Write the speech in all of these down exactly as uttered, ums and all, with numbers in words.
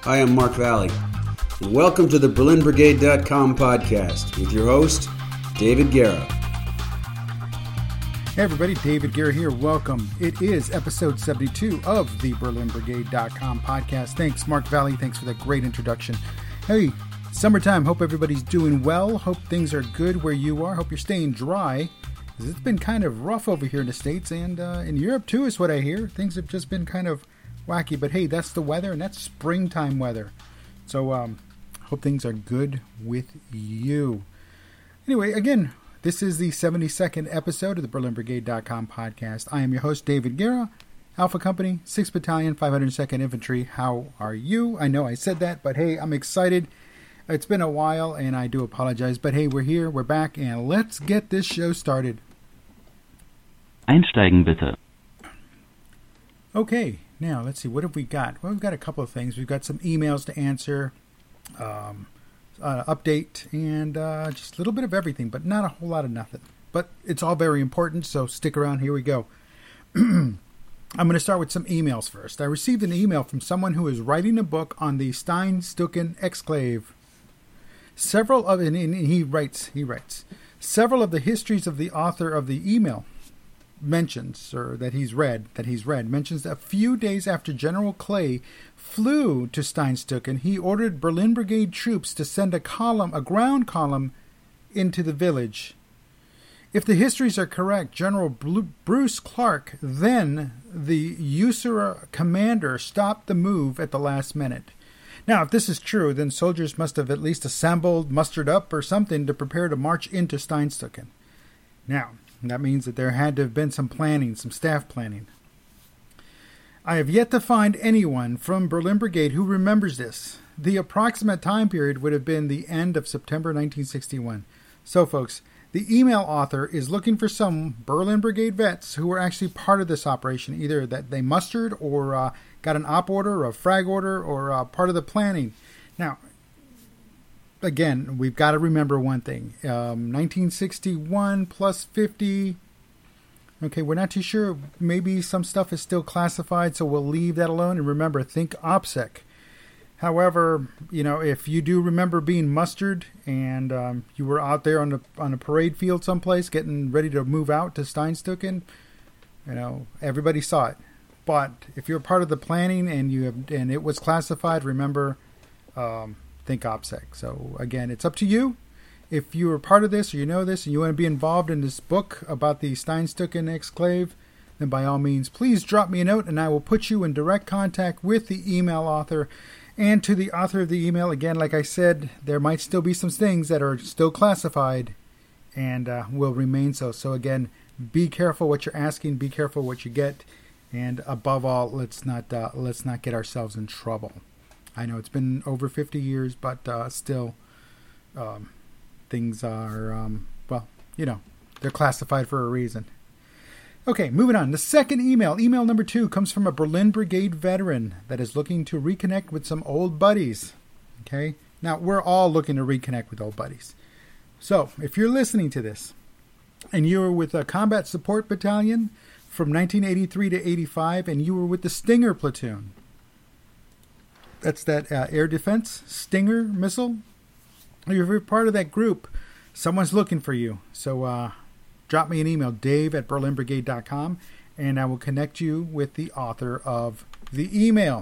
Hi, I'm Mark Valley, and welcome to the Berlin Brigade dot com podcast with your host, David Guerra. Hey everybody, David Guerra here. Welcome. It is episode seventy-two of the Berlin Brigade dot com podcast. Thanks, Mark Valley. Thanks for that great introduction. Hey, summertime. Hope everybody's doing well. Hope things are good where you are. Hope you're staying dry. It's been kind of rough over here in the States and uh, in Europe too, is what I hear. Things have just been kind of wacky, but hey, that's the weather, and that's springtime weather. So, um, hope things are good with you. Anyway, again, this is the seventy-second episode of the Berlin Brigade dot com podcast. I am your host, David Guerra, Alpha Company, sixth Battalion, five hundred second Infantry. How are you? I know I said that, but hey, I'm excited. It's been a while, and I do apologize, but hey, we're here, we're back, and let's get this show started. Einsteigen bitte. Okay, now let's see, what have we got? Well, we've got a couple of things. We've got some emails to answer, um, uh, update, and uh, just a little bit of everything, but not a whole lot of nothing. But it's all very important, so stick around. Here we go. I'm going to start with some emails first. I received an email from someone who is writing a book on the Steinstücken exclave. Several of, and he writes, he writes, several of the histories of the author of the email mentions, or that he's read, that he's read, mentions that a few days after General Clay flew to Steinstücken, he ordered Berlin Brigade troops to send a column, a ground column, into the village. If the histories are correct, General Bruce Clark, then the usurer commander, stopped the move at the last minute. Now, if this is true, then soldiers must have at least assembled, mustered up, or something to prepare to march into Steinstücken. Now, that means that there had to have been some planning, some staff planning. I have yet to find anyone from Berlin Brigade who remembers this. The approximate time period would have been the end of September nineteen sixty-one. So, folks, the email author is looking for some Berlin Brigade vets who were actually part of this operation, either that they mustered or uh, got an op order or a frag order or uh, part of the planning. Now, again, we've got to remember one thing. Um, nineteen sixty-one plus fifty. Okay, we're not too sure. Maybe some stuff is still classified, so we'll leave that alone. And remember, think OPSEC. However, you know, if you do remember being mustered and um, you were out there on a, on a parade field someplace getting ready to move out to Steinstücken, you know, everybody saw it. But if you're part of the planning and you have, and it was classified, remember, um, think OPSEC. So again, it's up to you. If you were part of this or you know this and you want to be involved in this book about the Steinstücken exclave, then by all means, please drop me a note and I will put you in direct contact with the email author. And to the author of the email, again, like I said, there might still be some things that are still classified and uh, will remain so. So again, be careful what you're asking, be careful what you get, and above all, let's not uh, let's not get ourselves in trouble. I know it's been over fifty years, but uh, still, um, things are, um, well, you know, they're classified for a reason. Okay, moving on. The second email, email number two, comes from a Berlin Brigade veteran that is looking to reconnect with some old buddies. Okay, now we're all looking to reconnect with old buddies. So if you're listening to this and you were with a combat support battalion from nineteen eighty-three to eighty-five and you were with the Stinger platoon, that's that uh, air defense Stinger missile. If you're part of that group, someone's looking for you. So uh, drop me an email, Dave at Berlin Brigade dot com, and I will connect you with the author of the email.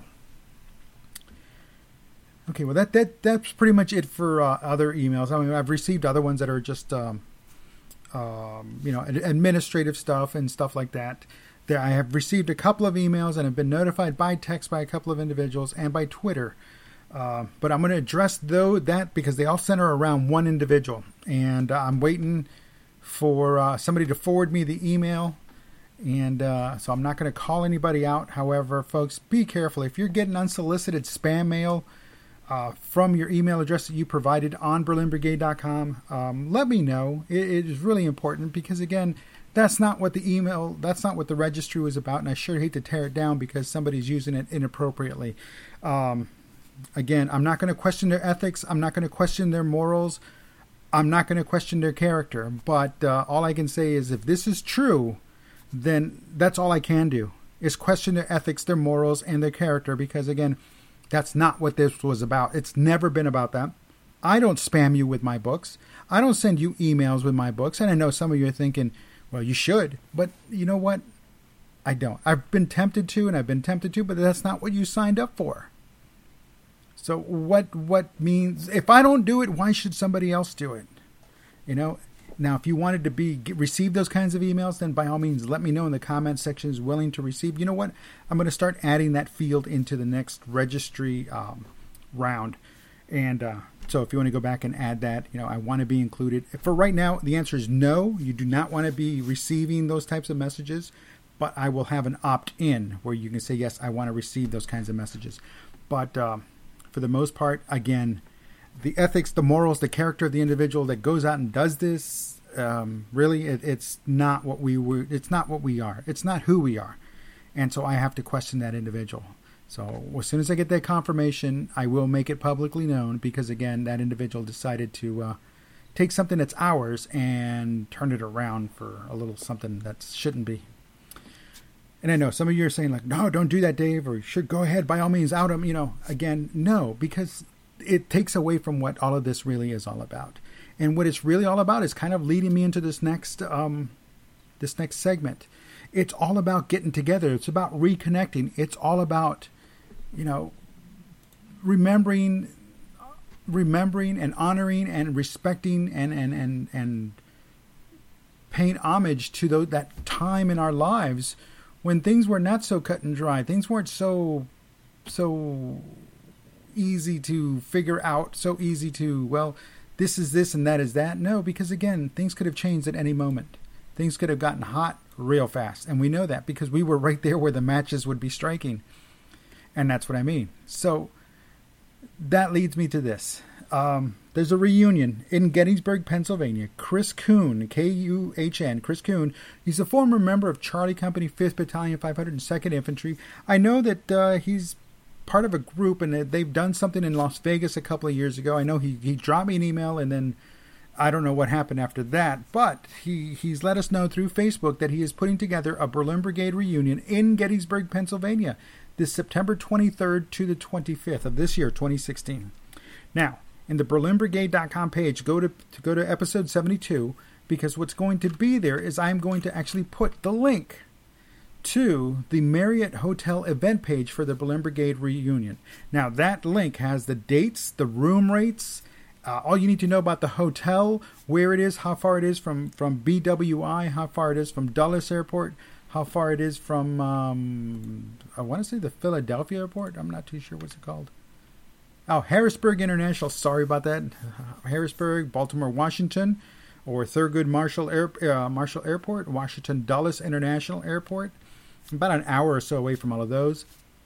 Okay, well, that, that that's pretty much it for uh, other emails. I mean, I've received other ones that are just, um, um, you know, administrative stuff and stuff like that. There, I have received a couple of emails and have been notified by text by a couple of individuals and by Twitter. Uh, but I'm going to address though that because they all center around one individual. And uh, I'm waiting for uh, somebody to forward me the email. And uh, so I'm not going to call anybody out. However, folks, be careful. If you're getting unsolicited spam mail uh, from your email address that you provided on Berlin Brigade dot com, um, let me know. It, it is really important because, again, that's not what the email, that's not what the registry was about. And I sure hate to tear it down because somebody's using it inappropriately. Um, again, I'm not going to question their ethics. I'm not going to question their morals. I'm not going to question their character. But uh, all I can say is if this is true, then that's all I can do is question their ethics, their morals, and their character. Because, again, That's not what this was about. It's never been about that. I don't spam you with my books. I don't send you emails with my books. And I know some of you are thinking, well, you should. But you know what? I don't. I've been tempted to, and I've been tempted to, but that's not what you signed up for. So what what means, if I don't do it, why should somebody else do it? You know, now if you wanted to be receive those kinds of emails, then by all means, let me know in the comment section is willing to receive. You know what? I'm going to start adding that field into the next registry um, round. And uh, so if you want to go back and add that, you know, I want to be included. For right now, the answer is no. You do not want to be receiving those types of messages. But I will have an opt-in where you can say, yes, I want to receive those kinds of messages. But uh, for the most part, again, the ethics, the morals, the character of the individual that goes out and does this, um, really, it, it's not what we were. It's not what we are. It's not who we are. And so I have to question that individual. So as soon as I get that confirmation, I will make it publicly known because, again, that individual decided to uh, take something that's ours and turn it around for a little something that shouldn't be. And I know some of you are saying like, no, don't do that, Dave, or you should go ahead, by all means, out them. You know, again, no, because it takes away from what all of this really is all about. And what it's really all about is kind of leading me into this next, um, this next segment. It's all about getting together. It's about reconnecting. It's all about, you know, remembering, remembering and honoring and respecting and, and, and, and paying homage to those, that time in our lives when things were not so cut and dry, things weren't so so easy to figure out, so easy to, well, this is this and that is that. No, because again, things could have changed at any moment. Things could have gotten hot real fast. And we know that because we were right there where the matches would be striking. And that's what I mean. So that leads me to this. Um, there's a reunion in Gettysburg, Pennsylvania. Chris Kuhn, K U H N, Chris Kuhn. He's a former member of Charlie Company, fifth Battalion, five hundred second Infantry. I know that uh, he's part of a group, and they've done something in Las Vegas a couple of years ago. I know he, he dropped me an email, and then I don't know what happened after that. But he, he's let us know through Facebook that he is putting together a Berlin Brigade reunion in Gettysburg, Pennsylvania, this September twenty-third to the twenty-fifth of this year, twenty sixteen. Now, in the Berlin Brigade dot com page, go to, to go to episode seventy-two, because what's going to be there is I'm going to actually put the link to the Marriott Hotel event page for the Berlin Brigade reunion. Now, that link has the dates, the room rates, uh, all you need to know about the hotel, where it is, how far it is from, from B W I, how far it is from Dulles Airport, how far it is from, um, I want to say the Philadelphia Airport. I'm not too sure what's it called. Oh, Harrisburg International. Sorry about that. Harrisburg, Baltimore, Washington, or Thurgood Marshall Air, uh, Marshall Airport, Washington Dulles International Airport. About an hour or so away from all of those.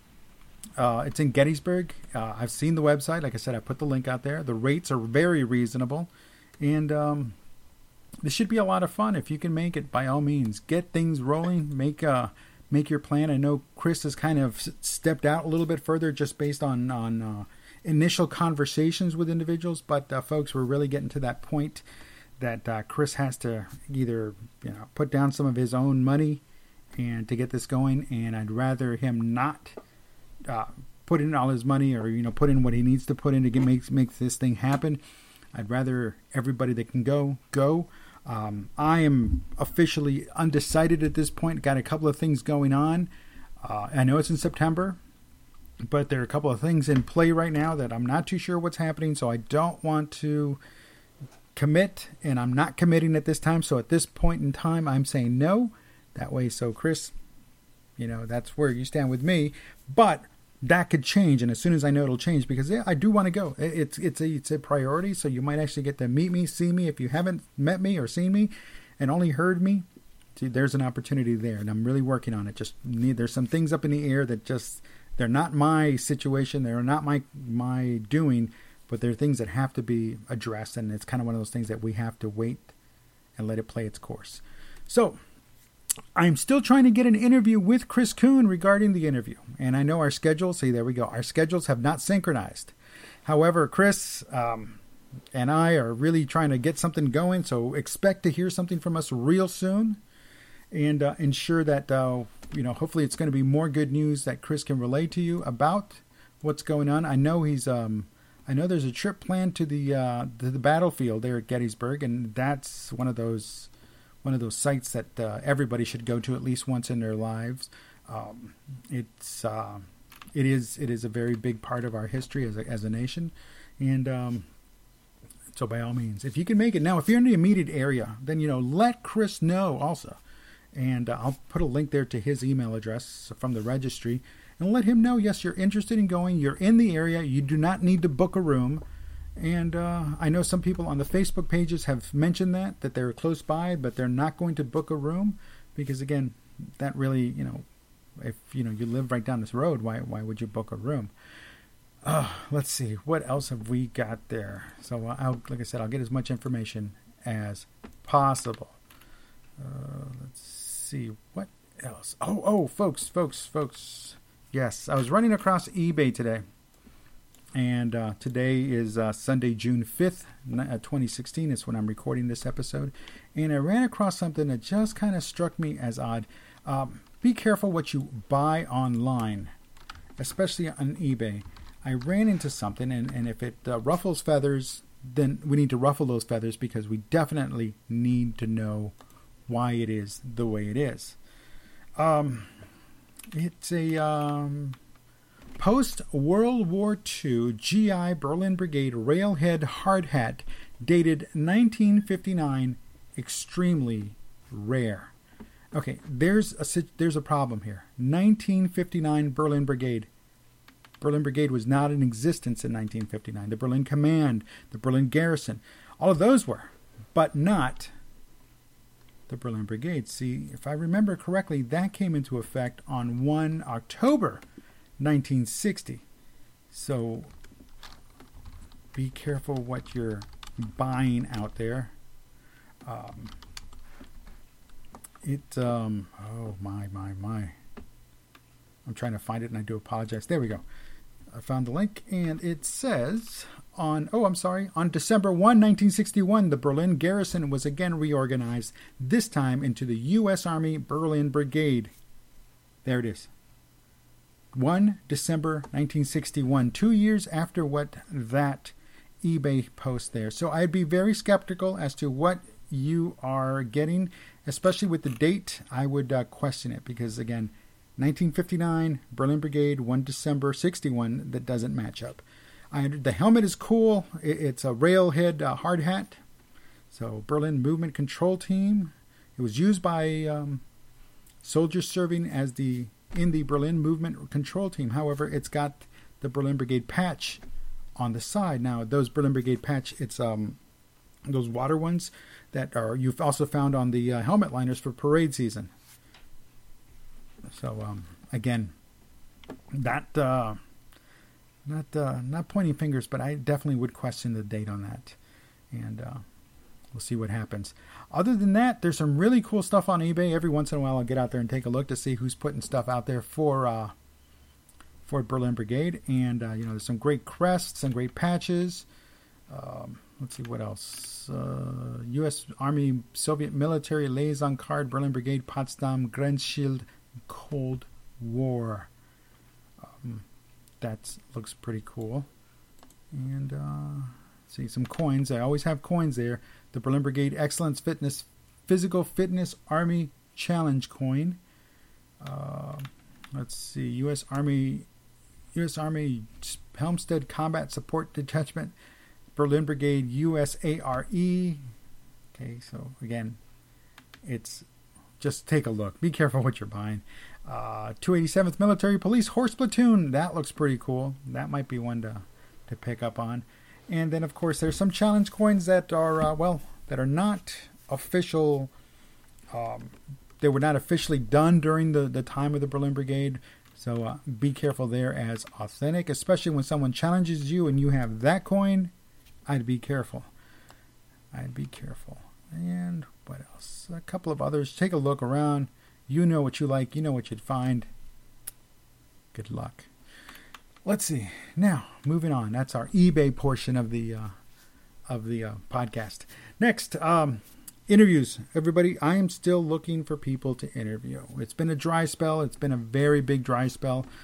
Uh, it's in Gettysburg. Uh, I've seen the website. Like I said, I put the link out there. The rates are very reasonable, and um, this should be a lot of fun. If you can make it, by all means, get things rolling. Make uh, make your plan. I know Chris has kind of stepped out a little bit further, just based on on. Uh, initial conversations with individuals, but uh, folks, we're really getting to that point that uh, Chris has to either, you know, put down some of his own money and to get this going, and I'd rather him not uh, put in all his money, or, you know, put in what he needs to put in to get make, make this thing happen. I'd rather everybody that can go, go. Um, I am officially undecided at this point. Got a couple of things going on. Uh, I know it's in September, but there are a couple of things in play right now that I'm not too sure what's happening, so I don't want to commit, and I'm not committing at this time. So at this point in time, I'm saying no. That way, so Chris, you know, that's where you stand with me. But that could change, and as soon as I know it'll change, because yeah, I do want to go. It's it's a it's a priority, so you might actually get to meet me, see me. If you haven't met me or seen me, and only heard me, see, there's an opportunity there, and I'm really working on it. Just need there's some things up in the air that just. They're not my situation. They're not my my doing, but they're things that have to be addressed. And it's kind of one of those things that we have to wait and let it play its course. So I'm still trying to get an interview with Chris Kuhn regarding the interview. And I know our schedules, see, there we go. Our schedules have not synchronized. However, Chris um, and I are really trying to get something going. So expect to hear something from us real soon. And uh, ensure that, uh, you know, hopefully it's going to be more good news that Chris can relay to you about what's going on. I know he's um, I know there's a trip planned to the uh, to the battlefield there at Gettysburg, and that's one of those one of those sites that uh, everybody should go to at least once in their lives. Um, it's uh, it is it is a very big part of our history as a, as a nation, and um, so by all means, if you can make it now, if you're in the immediate area, then you know let Chris know also, and uh, I'll put a link there to his email address from the registry. And let him know, yes, you're interested in going. You're in the area. You do not need to book a room. And uh, I know some people on the Facebook pages have mentioned that, that they're close by, but they're not going to book a room. Because, again, that really, you know, if, you know, you live right down this road, why why would you book a room? Uh, let's see. What else have we got there? So, I'll, like I said, I'll get as much information as possible. Uh, let's see. What else? Oh, oh, folks, folks, folks. Yes, I was running across eBay today, and uh, today is uh, Sunday, June fifth, twenty sixteen. Is when I'm recording this episode, and I ran across something that just kind of struck me as odd. Um, be careful what you buy online, especially on eBay. I ran into something, and, and if it uh, ruffles feathers, then we need to ruffle those feathers because we definitely need to know why it is the way it is. Um... It's a um, post-World War Two G I Berlin Brigade railhead hard hat dated nineteen fifty-nine, extremely rare. Okay, there's a, there's a problem here. nineteen fifty-nine Berlin Brigade. Berlin Brigade was not in existence in nineteen fifty-nine. The Berlin Command, the Berlin Garrison, all of those were, but not the Berlin Brigade. See, if I remember correctly, that came into effect on the first of October nineteen sixty. So be careful what you're buying out there. Um, it, um, oh my, my, my. I'm trying to find it and I do apologize. There we go. I found the link and it says on, oh, I'm sorry, on December first, nineteen sixty-one, the Berlin Garrison was again reorganized, this time into the U S Army Berlin Brigade. There it is. the first of December nineteen sixty-one, two years after what that eBay post there. So I'd be very skeptical as to what you are getting, especially with the date. I would uh, question it because, again, nineteen fifty-nine, Berlin Brigade, the first of December sixty-one, that doesn't match up. I, the helmet is cool. It, it's a railhead uh, hard hat. So, Berlin Movement Control Team. It was used by um, soldiers serving as the in the Berlin Movement Control Team. However, it's got the Berlin Brigade patch on the side. Now, those Berlin Brigade patch, it's um those water ones that are you've also found on the uh, helmet liners for parade season. So, um, again, that uh, not uh, not pointing fingers, but I definitely would question the date on that, and uh, we'll see what happens. Other than that, there's some really cool stuff on eBay. Every once in a while, I'll get out there and take a look to see who's putting stuff out there for uh, for Berlin Brigade, and uh, you know, there's some great crests and great patches. Um, let's see what else. Uh, U S Army Soviet Military Liaison Card, Berlin Brigade, Potsdam Grenzschild, Cold War. Um, that looks pretty cool. And uh, see some coins. I always have coins there. The Berlin Brigade Excellence Fitness Physical Fitness Army Challenge coin. Uh, let's see. U S Army U S Army Helmstedt Combat Support Detachment, Berlin Brigade U S A R E. Okay, so again, it's just take a look. Be careful what you're buying. Uh, two eighty-seventh Military Police Horse Platoon. That looks pretty cool. That might be one to, to pick up on. And then, of course, there's some challenge coins that are, uh, well, that are not official. Um, they were not officially done during the, the time of the Berlin Brigade. So uh, be careful there as authentic, especially when someone challenges you and you have that coin. I'd be careful. I'd be careful. And what else? A couple of others. Take a look around. You know what you like. You know what you'd find. Good luck. Let's see. Now, moving on. That's our eBay portion of the uh, of the uh, podcast. Next, um, interviews. Everybody, I am still looking for people to interview. It's been a dry spell. It's been a very big dry spell.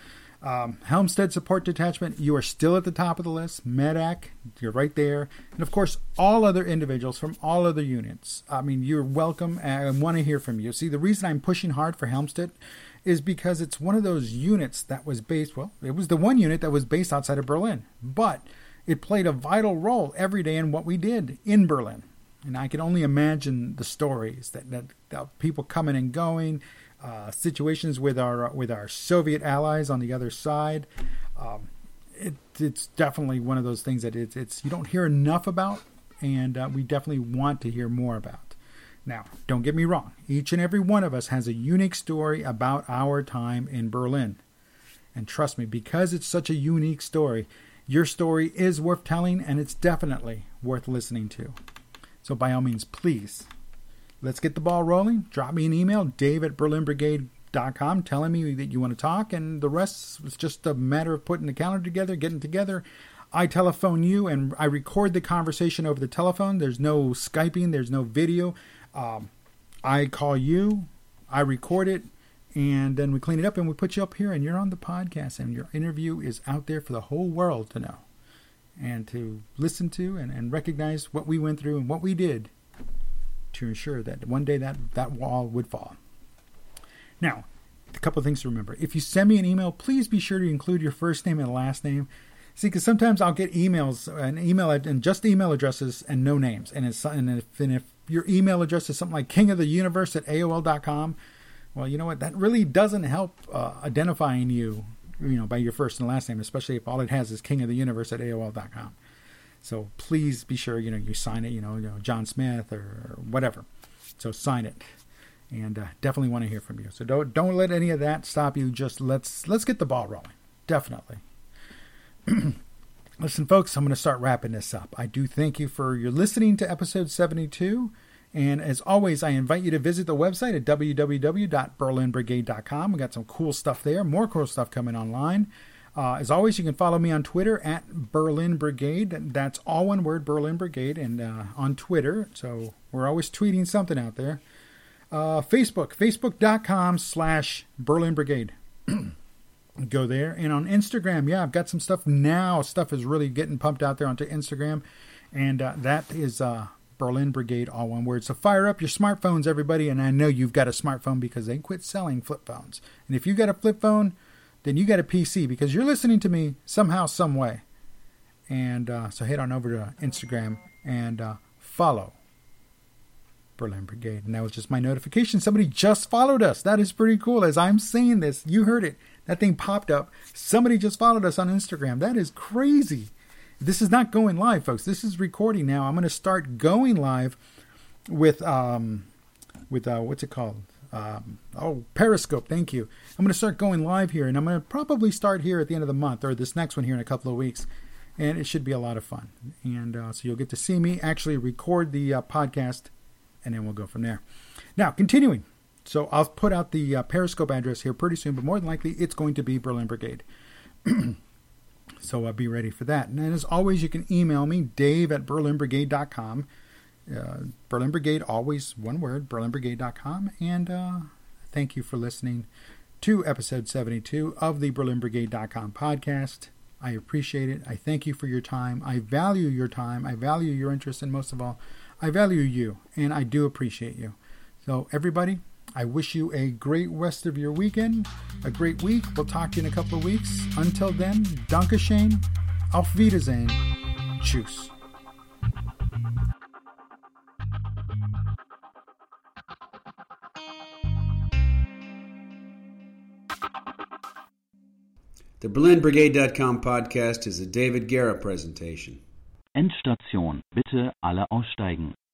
Um, Helmstedt Support Detachment, you are still at the top of the list. Medac, you're right there. And of course, all other individuals from all other units. I mean, you're welcome, and I want to hear from you. See, the reason I'm pushing hard for Helmstedt is because it's one of those units that was based, well, it was the one unit that was based outside of Berlin. But it played a vital role every day in what we did in Berlin. And I can only imagine the stories that, that, that people coming and going, uh, situations with our with our Soviet allies on the other side. Um, it, it's definitely one of those things that it's, it's you don't hear enough about, and uh, we definitely want to hear more about. Now, don't get me wrong. Each and every one of us has a unique story about our time in Berlin. And trust me, because it's such a unique story, your story is worth telling, and it's definitely worth listening to. So by all means, please, let's get the ball rolling. Drop me an email, dave at berlin brigade dot com, telling me that you want to talk, and the rest is just a matter of putting the calendar together, getting together. I telephone you, and I record the conversation over the telephone. There's no Skyping. There's no video. Um, I call you, I record it, and then we clean it up, and we put you up here, and you're on the podcast, and your interview is out there for the whole world to know and to listen to and, and recognize what we went through and what we did to ensure that one day that, that wall would fall. Now, a couple of things to remember. If you send me an email, please be sure to include your first name and last name. See, because sometimes I'll get emails and email and just email addresses and no names. And, it's, and, if, and if your email address is something like king of the universe at A O L dot com, well, you know what? That really doesn't help uh, identifying you, you know, by your first and last name, especially if all it has is king of the universe at A O L dot com. So please be sure, you know, you sign it, you know, you know John Smith or whatever. So sign it, and uh, definitely want to hear from you. So don't don't let any of that stop you. Just let's let's get the ball rolling. Definitely. Listen, folks, I'm going to start wrapping this up. I do thank you for your listening to episode seventy-two. And as always, I invite you to visit the website at w w w dot berlin brigade dot com. We got some cool stuff there, more cool stuff coming online. Uh, as always, you can follow me on Twitter at Berlin Brigade. That's all one word, Berlin Brigade, and uh, on Twitter. So we're always tweeting something out there. Uh, Facebook, facebook.com slash Berlin Brigade. Go there. And on Instagram, yeah, I've got some stuff now. Stuff is really getting pumped out there onto Instagram. And uh, that is uh, Berlin Brigade, all one word. So fire up your smartphones, everybody. And I know you've got a smartphone because they quit selling flip phones. And if you've got a flip phone, then you got a P C because you're listening to me somehow, some way. And uh, so head on over to Instagram and uh, follow Berlin Brigade. And that was just my notification. Somebody just followed us. That is pretty cool. As I'm saying this, you heard it. That thing popped up. Somebody just followed us on Instagram. That is crazy. This is not going live, folks. This is recording now. I'm going to start going live with, um, with uh, what's it called? Um, oh, Periscope. Thank you. I'm going to start going live here, and I'm going to probably start here at the end of the month or this next one here in a couple of weeks. And it should be a lot of fun. And uh, so you'll get to see me actually record the uh, podcast, and then we'll go from there. Now, continuing. So I'll put out the uh, Periscope address here pretty soon, but more than likely it's going to be Berlin Brigade. So uh, be ready for that. And as always, you can email me, dave at berlin brigade dot com. Uh, Berlin Brigade, always one word, berlin brigade dot com. And uh, thank you for listening to episode seventy-two of the berlin brigade dot com podcast. I appreciate it. I thank you for your time. I value your time. I value your interest. And most of all, I value you. And I do appreciate you. So everybody, I wish you a great rest of your weekend, a great week. We'll talk to you in a couple of weeks. Until then, Dankeschön, auf Wiedersehen, tschüss. The Berlin Brigade dot com podcast is a David Guerra presentation. Endstation. Bitte alle aussteigen.